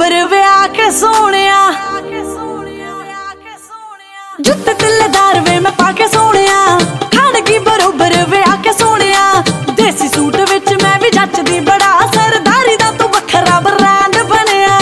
बरोबर विआह के सोनिया जुत्त तिल्लेदार वे मैं पाके सोनिया खाड़ की बरोबर विआह के सोनिया देसी सूट विच मैं भी जचदी बड़ा सरदारी दा तू वखरा ब्रांड बनया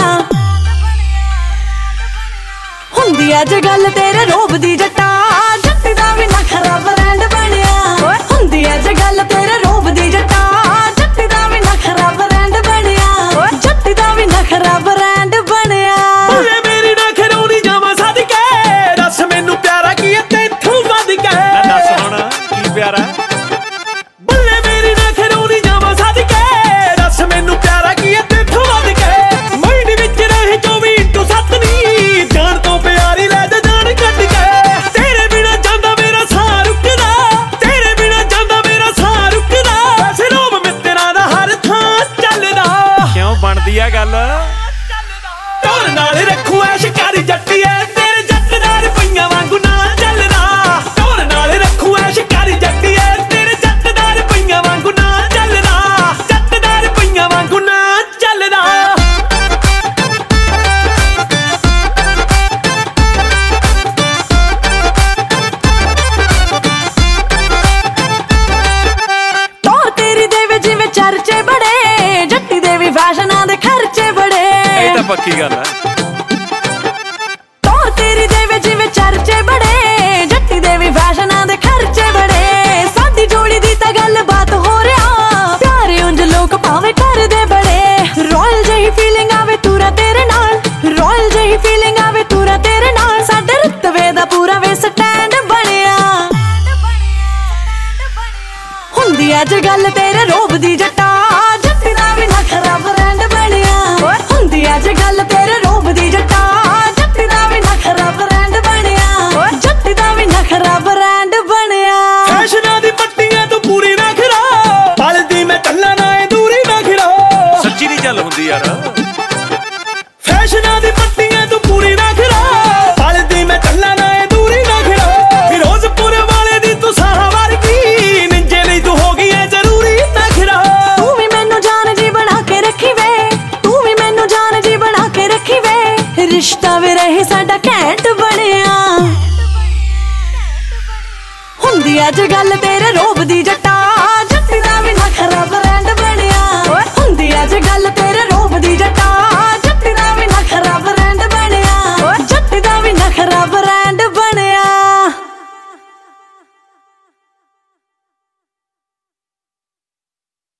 हुंदी अज गल तेरे रोब दी जट्टा जट्टी दा भी नखरा ब्रांड बनया हुंदी अज गल तेरे रोब दी जट्टा जट्टी दा भी नखरा ब्रांड बनया जट्टी दा भी नखरा ब्रांड बनया मेरी नखरौनी जावा सद के दस मैनू प्यारा की तैथों वध के दस हुण की प्यारा बल्ले मेरी नखरौनी जावा सद के दस मैनू प्यारा की तैथों वध के माइंड विच रहे 24/7 नी जान तो प्यारी लै जा जान कट के तेरे बिना जांदा मेरा साह रुकदा तेरे बिना जांदा मेरा साह रुकदा वैसे रोब मित्तरां दा हर थां चलदा क्यों बनदी आ गल टोर नाल रखू ऐ शिकारी जट्टीए तेरे जट्टदार पईयां वांगू नाल चलदा टोर नाल रखू ऐ शिकारी जट्टीए तेरे जट्टदार पईयां वांगू नाल चलदा जट्टदार पईयां वांगू नाल चलदा टोर तेरी देवे जिवें चर्चे बड़े जट्टी दे भी फैशनां दे खर्चे बड़े ਇਹ ਤਾਂ ਪੱਕੀ ਗੱਲ ਹੈ टोर तेरी देवे जिवें चर्चे बड़े जट्टी दे भी फैशनां दे खर्चे बड़े साडी जोड़ी दी तां गल बात हो रिया प्यारे उंज लोक भावें करदे बड़े रॉयल जही फीलिंग आवे तूरा तेरे नाल रॉयल जही फीलिंग आवे तूरा तेरे नाल साडे रतवे दा पूरा वे स्टैंड बनया हुंदी अज गल तेरे रोब दी जट्टा जट्टी दा भी नखरा ब्रांड बनया हुंदी अज गल तेरे रोब दी जट्टा जट्टी दा भी नखरा ब्रांड बनया जट्टी दा भी नखरा ब्रांड बनया फैशनां दी पट्टियां तू पूरी रख रा पलदी मैं चलना ना ए दूरी रख रा सच्ची नहीं चल हुंदी यार फैशनां दी पट्टियां तू पूरी रख रा पलदी मैं चलना ना ए दूरी रख रा फिरोजपुर वाले दी तू साह वर्गी निंजे नहीं तू हो गई है जरूरी नखरा तू भी मैनू जान जी बना के रखी वे तू भी मैनू जान जी बना के रखी वे रिश्ता वे रहे साडा घैंट बनया हुंदी अज गल तेरे रोब दी जट्टा जट्टी दा भी नखरा ब्रांड बनया हुंदी अज गल तेरे रोब दी जट्टा